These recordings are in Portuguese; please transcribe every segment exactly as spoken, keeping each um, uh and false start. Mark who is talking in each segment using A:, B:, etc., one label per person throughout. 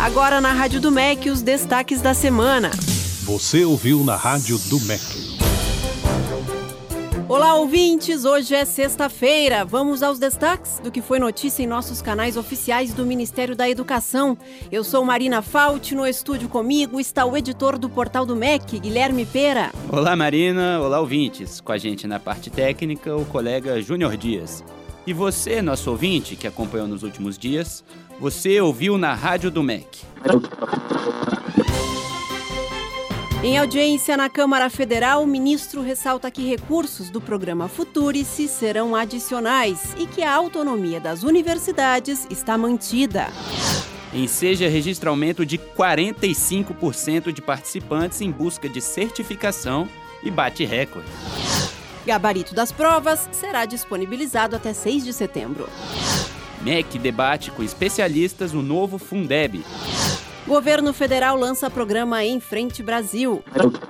A: Agora na Rádio do M E C, os destaques da semana.
B: Você ouviu na Rádio do M E C.
A: Olá, ouvintes! Hoje é sexta-feira. Vamos aos destaques do que foi notícia em nossos canais oficiais do Ministério da Educação. Eu sou Marina Fauti, no estúdio comigo está o editor do Portal do M E C, Guilherme Pera.
C: Olá, Marina! Olá, ouvintes! Com a gente na parte técnica, o colega Júnior Dias. E você, nosso ouvinte, que acompanhou nos últimos dias, você ouviu na Rádio do M E C.
A: Em audiência na Câmara Federal, o ministro ressalta que recursos do programa Futurice serão adicionais e que a autonomia das universidades está mantida.
C: Enseja registra aumento de quarenta e cinco por cento de participantes em busca de certificação e bate recorde.
A: Gabarito das provas será disponibilizado até seis de setembro.
C: M E C debate com especialistas o novo Fundeb.
A: Governo Federal lança programa Em Frente Brasil.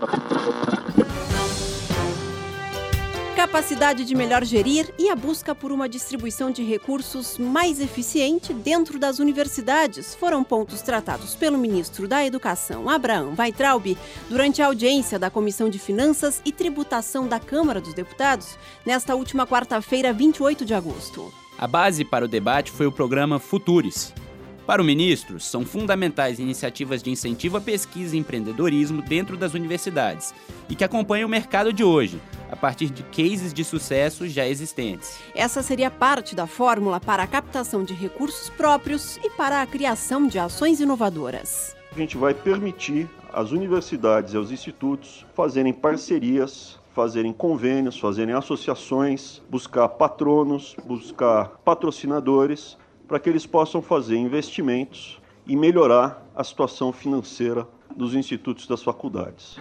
A: Capacidade de melhor gerir e a busca por uma distribuição de recursos mais eficiente dentro das universidades foram pontos tratados pelo ministro da Educação, Abraham Weintraub, durante a audiência da Comissão de Finanças e Tributação da Câmara dos Deputados, nesta última quarta-feira, vinte e oito de agosto.
C: A base para o debate foi o programa Futurice. Para o ministro, são fundamentais iniciativas de incentivo à pesquisa e empreendedorismo dentro das universidades e que acompanham o mercado de hoje, a partir de cases de sucesso já existentes.
A: Essa seria parte da fórmula para a captação de recursos próprios e para a criação de ações inovadoras.
D: A gente vai permitir às universidades e aos institutos fazerem parcerias, fazerem convênios, fazerem associações, buscar patronos, buscar patrocinadores, para que eles possam fazer investimentos e melhorar a situação financeira dos institutos das faculdades.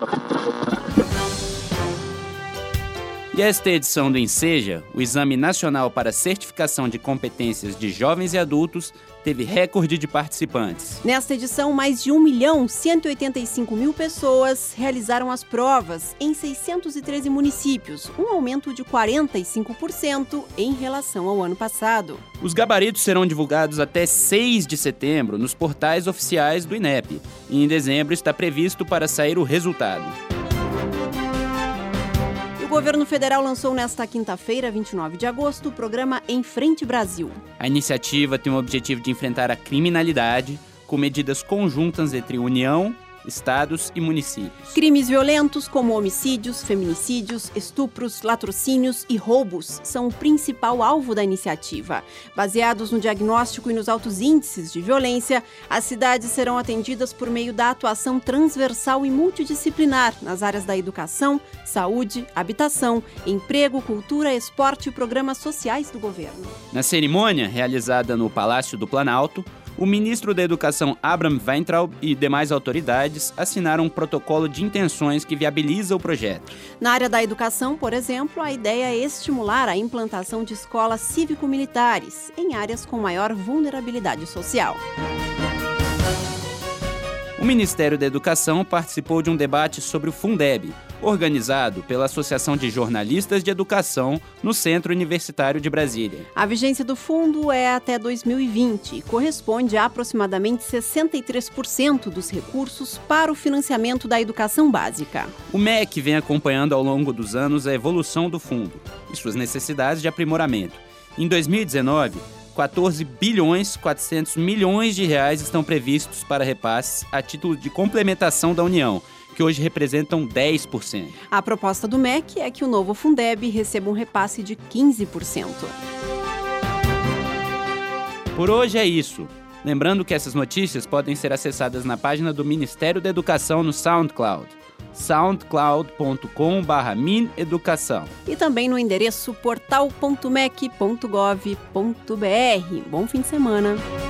C: E esta edição do Enseja, o Exame Nacional para Certificação de Competências de Jovens e Adultos, teve recorde de participantes.
A: Nesta edição, mais de um milhão cento e oitenta e cinco mil pessoas realizaram as provas em seiscentos e treze municípios, um aumento de quarenta e cinco por cento em relação ao ano passado.
C: Os gabaritos serão divulgados até seis de setembro nos portais oficiais do INEP. E em dezembro está previsto para sair o resultado.
A: O governo federal lançou nesta quinta-feira, vinte e nove de agosto, o programa Em Frente Brasil.
C: A iniciativa tem o objetivo de enfrentar a criminalidade com medidas conjuntas entre União, estados e municípios.
A: Crimes violentos como homicídios, feminicídios, estupros, latrocínios e roubos são o principal alvo da iniciativa. Baseados no diagnóstico e nos altos índices de violência, as cidades serão atendidas por meio da atuação transversal e multidisciplinar nas áreas da educação, saúde, habitação, emprego, cultura, esporte e programas sociais do governo.
C: Na cerimônia, realizada no Palácio do Planalto, o ministro da Educação, Abraham Weintraub, e demais autoridades assinaram um protocolo de intenções que viabiliza o projeto.
A: Na área da educação, por exemplo, a ideia é estimular a implantação de escolas cívico-militares em áreas com maior vulnerabilidade social.
C: O Ministério da Educação participou de um debate sobre o Fundeb, organizado pela Associação de Jornalistas de Educação no Centro Universitário de Brasília.
A: A vigência do fundo é até dois mil e vinte e corresponde a aproximadamente sessenta e três por cento dos recursos para o financiamento da educação básica.
C: O M E C vem acompanhando ao longo dos anos a evolução do fundo e suas necessidades de aprimoramento. Em dois mil e dezenove, quatorze bilhões e quatrocentos milhões de reais estão previstos para repasses a título de complementação da União, que hoje representam dez por cento.
A: A proposta do M E C é que o novo Fundeb receba um repasse de quinze por cento.
C: Por hoje é isso. Lembrando que essas notícias podem ser acessadas na página do Ministério da Educação no SoundCloud, soundcloud ponto com barra mineducação.
A: E também no endereço portal ponto mec ponto gov ponto br. Bom fim de semana!